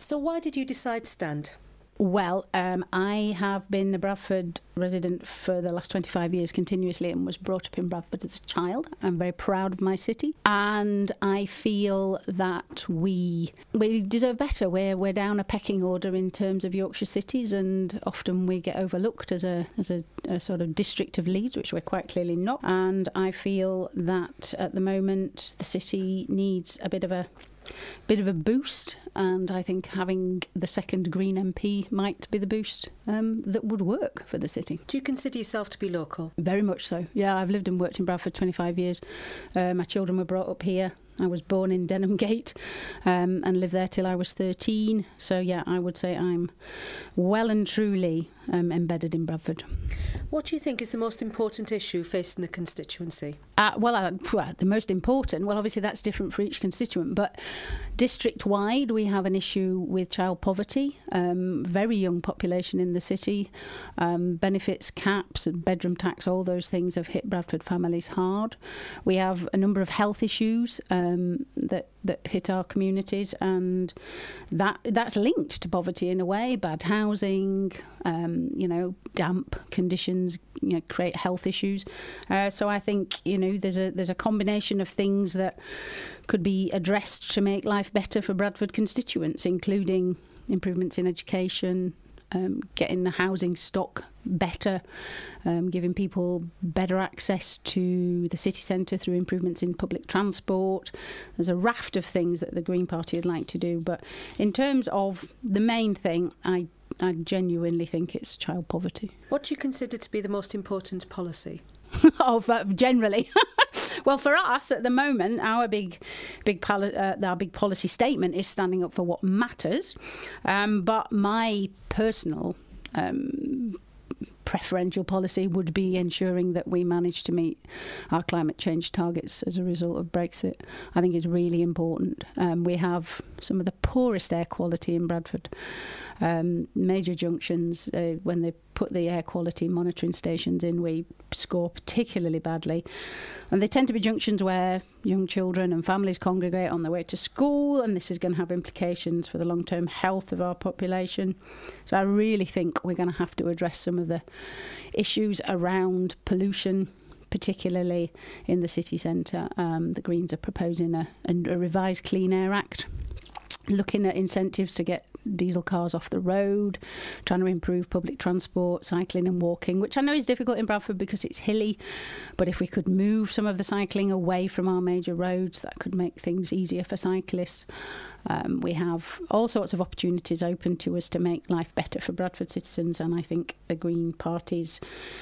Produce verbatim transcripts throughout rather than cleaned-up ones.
So why did you decide to stand? Well, um, I have been a Bradford resident for the last twenty-five years continuously and was brought up in Bradford as a child. I'm very proud of my city, and I feel that we we deserve better. We're we're down a pecking order in terms of Yorkshire cities, and often we get overlooked as a as a, a sort of district of Leeds, which we're quite clearly not. And I feel that at the moment the city needs a bit of a bit of a boost, and I think having the second Green M P might be the boost um, that would work for the city. Do you consider yourself to be local? Very much so. Yeah, I've lived and worked in Bradford twenty-five years. Uh, my children were brought up here. I was born in Denham Gate um, and lived there till I was thirteen. So yeah, I would say I'm well and truly um, embedded in Bradford. What do you think is the most important issue facing the constituency? Uh, well, uh, well, the most important, well, obviously that's different for each constituent, but district-wide we have an issue with child poverty, um, very young population in the city, um, benefits caps and bedroom tax, all those things have hit Bradford families hard. We have a number of health issues um, that that hit our communities, and that that's linked to poverty in a way. Bad housing, um, you know, damp conditions, you know, create health issues. Uh, so I think, you know, there's a there's a combination of things that could be addressed to make life better for Bradford constituents, including improvements in education, Um, getting the housing stock better, um, giving people better access to the city centre through improvements in public transport. There's a raft of things that the Green Party would like to do, but in terms of the main thing, I, I genuinely think it's child poverty. What do you consider to be the most important policy? of uh, generally. Well, for us at the moment, our big, big, poli- uh, our big policy statement is standing up for what matters. Um, but my personal um, preferential policy would be ensuring that we manage to meet our climate change targets as a result of Brexit. I think it's really important. Um, we have some of the poorest air quality in Bradford. Um, major junctions, uh, when they put the air quality monitoring stations in, we score particularly badly. And they tend to be junctions where young children and families congregate on their way to school, and this is going to have implications for the long-term health of our population. So I really think we're going to have to address some of the issues around pollution, particularly in the city centre. Um, the Greens are proposing a, a revised Clean Air Act, looking at incentives to get diesel cars off the road, trying to improve public transport, cycling and walking, which I know is difficult in Bradford because it's hilly, but if we could move some of the cycling away from our major roads, that could make things easier for cyclists. Um, we have all sorts of opportunities open to us to make life better for Bradford citizens, and I think the Green Party's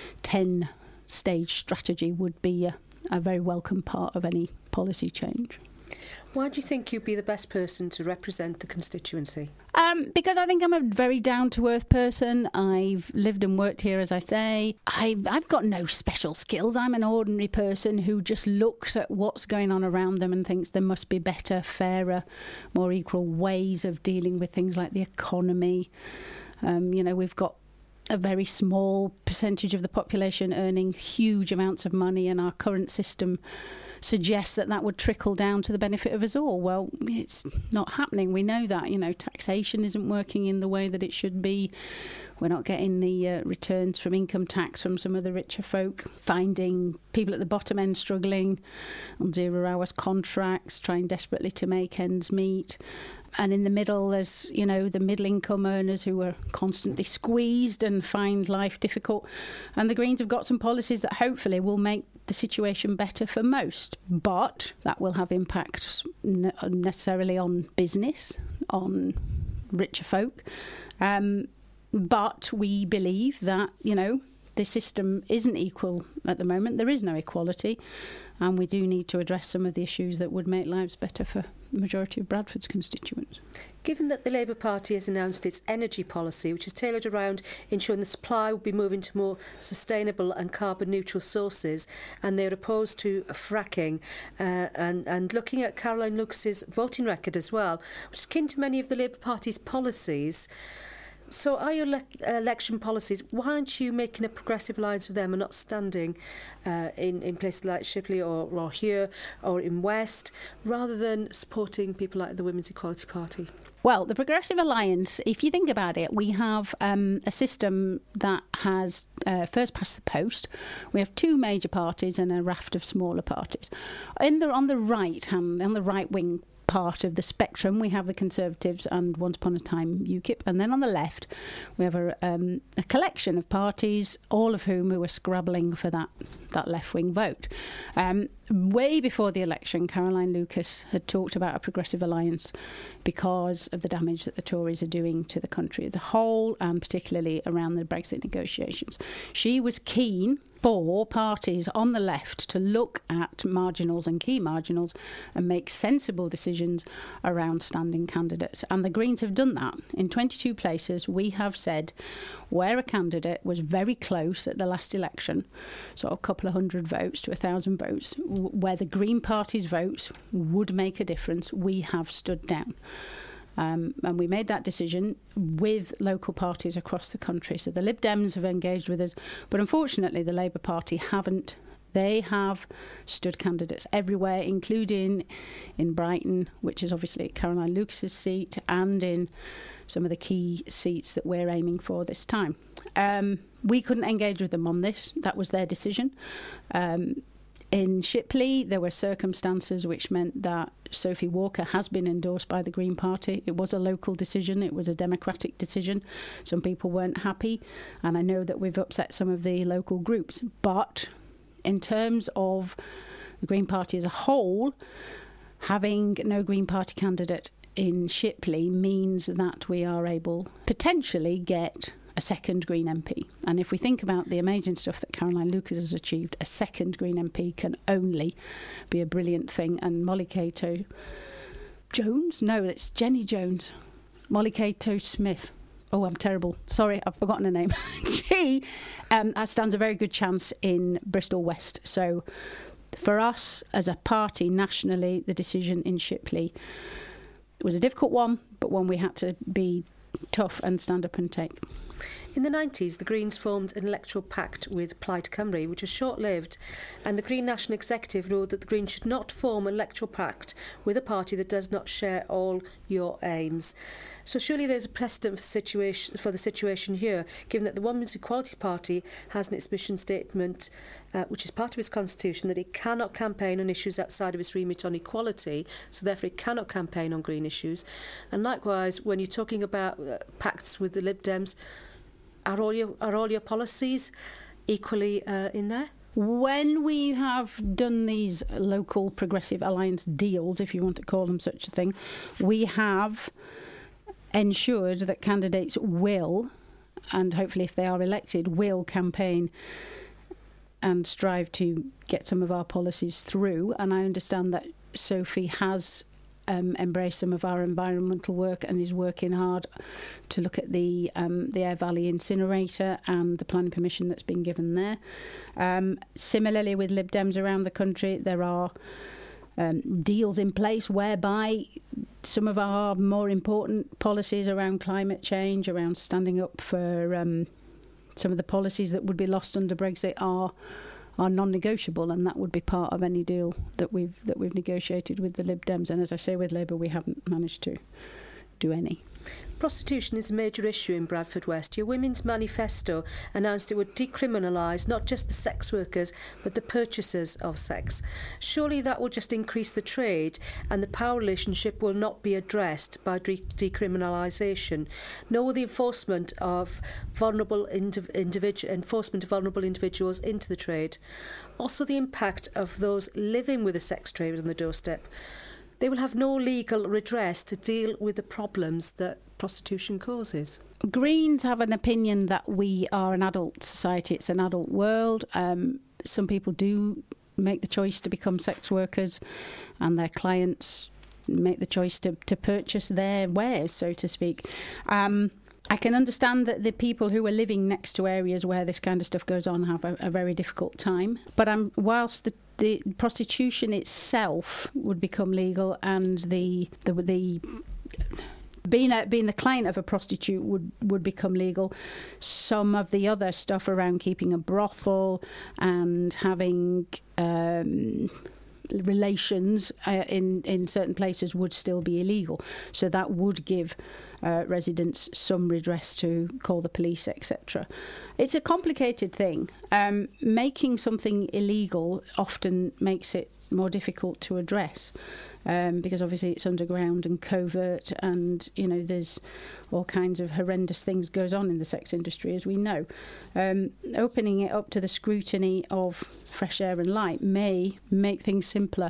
ten-stage strategy would be a, a very welcome part of any policy change. Why do you think you'd be the best person to represent the constituency? Um, because I think I'm a very down-to-earth person. I've lived and worked here, as I say. I've, I've got no special skills. I'm an ordinary person who just looks at what's going on around them and thinks there must be better, fairer, more equal ways of dealing with things like the economy. Um, you know, we've got a very small percentage of the population earning huge amounts of money, and our current system suggests that that would trickle down to the benefit of us all. Well, it's not happening. We know that, you know, taxation isn't working in the way that it should be. We're not getting the uh, returns from income tax from some of the richer folk, finding people at the bottom end struggling on zero hours contracts, trying desperately to make ends meet. And in the middle, there's, you know, the middle income earners who are constantly squeezed and find life difficult. And the Greens have got some policies that hopefully will make the situation better for most. But that will have impacts ne- necessarily on business, on richer folk. Um, but we believe that, you know, the system isn't equal at the moment. There is no equality. And we do need to address some of the issues that would make lives better for the majority of Bradford's constituents. Given that the Labour Party has announced its energy policy, which is tailored around ensuring the supply will be moving to more sustainable and carbon neutral sources, and they're opposed to fracking, uh, and, and looking at Caroline Lucas's voting record as well, which is akin to many of the Labour Party's policies. So are your le- election policies, why aren't you making a progressive alliance with them and not standing uh, in, in places like Shipley or, or here or in West, rather than supporting people like the Women's Equality Party? Well, the Progressive Alliance, if you think about it, we have um, a system that has uh, first past the post. We have two major parties and a raft of smaller parties. In the, on the right hand, on the right wing part of the spectrum, we have the Conservatives and once upon a time UKIP, and then on the left we have a, um, a collection of parties, all of whom who were scrabbling for that that left-wing vote. Um, way before the election, Caroline Lucas had talked about a progressive alliance because of the damage that the Tories are doing to the country as a whole, and particularly around the Brexit negotiations. She was keen for parties on the left to look at marginals and key marginals and make sensible decisions around standing candidates. And the Greens have done that. In twenty-two places, we have said where a candidate was very close at the last election, so a couple of hundred votes to a thousand votes, w- where the Green Party's votes would make a difference, we have stood down. Um, and we made that decision with local parties across the country. So the Lib Dems have engaged with us, but unfortunately the Labour Party haven't. They have stood candidates everywhere, including in Brighton, which is obviously Caroline Lucas's seat, and in some of the key seats that we're aiming for this time. Um, we couldn't engage with them on this. That was their decision. Um, In Shipley, there were circumstances which meant that Sophie Walker has been endorsed by the Green Party. It was a local decision. It was a democratic decision. Some people weren't happy, and I know that we've upset some of the local groups. But in terms of the Green Party as a whole, having no Green Party candidate in Shipley means that we are able potentially get a second Green M P. And if we think about the amazing stuff that Caroline Lucas has achieved, a second Green M P can only be a brilliant thing. And Molly Cato Jones? No, it's Jenny Jones. Molly Cato Smith. Oh, I'm terrible. Sorry, I've forgotten her name. She um, stands a very good chance in Bristol West. So for us as a party nationally, the decision in Shipley was a difficult one, but one we had to be tough and stand up and take. In the nineties, the Greens formed an electoral pact with Plaid Cymru, which was short-lived, and the Green National Executive ruled that the Greens should not form an electoral pact with a party that does not share all your aims. So surely there's a precedent for the situation, for the situation here, given that the Women's Equality Party has in its mission statement, uh, which is part of its constitution, that it cannot campaign on issues outside of its remit on equality, so therefore it cannot campaign on green issues. And likewise, when you're talking about uh, pacts with the Lib Dems, Are all your are all your policies equally uh, in there? When we have done these local progressive alliance deals, if you want to call them such a thing, we have ensured that candidates will, and hopefully if they are elected, will campaign and strive to get some of our policies through. And I understand that Sophie has Um, embrace some of our environmental work and is working hard to look at the um, the Aire Valley incinerator and the planning permission that's been given there. Um, similarly with Lib Dems around the country, there are um, deals in place whereby some of our more important policies around climate change, around standing up for um, some of the policies that would be lost under Brexit are are non-negotiable, and that would be part of any deal that we've that we've negotiated with the Lib Dems. And as I say, with Labour, we haven't managed to do any. Prostitution is a major issue in Bradford West. Your Women's Manifesto announced it would decriminalise not just the sex workers, but the purchasers of sex. Surely that will just increase the trade, and the power relationship will not be addressed by de- decriminalisation, nor will the enforcement of vulnerable indiv- individu- enforcement of vulnerable individuals into the trade. Also, the impact of those living with a sex trade on the doorstep. They will have no legal redress to deal with the problems that prostitution causes. Greens have an opinion that we are an adult society, it's an adult world. Um, some people do make the choice to become sex workers, and their clients make the choice to, to purchase their wares, so to speak. Um, I can understand that the people who are living next to areas where this kind of stuff goes on have a, a very difficult time. But um, whilst the, the prostitution itself would become legal, and the the, the being a, being the client of a prostitute would, would become legal, some of the other stuff around keeping a brothel and having um, relations uh, in, in certain places would still be illegal. So that would give uh, residents some redress to call the police, et cetera. It's a complicated thing. Um, making something illegal often makes it more difficult to address. Um, because obviously it's underground and covert, and you know there's all kinds of horrendous things goes on in the sex industry, as we know. Um, opening it up to the scrutiny of Fresh Air and Light may make things simpler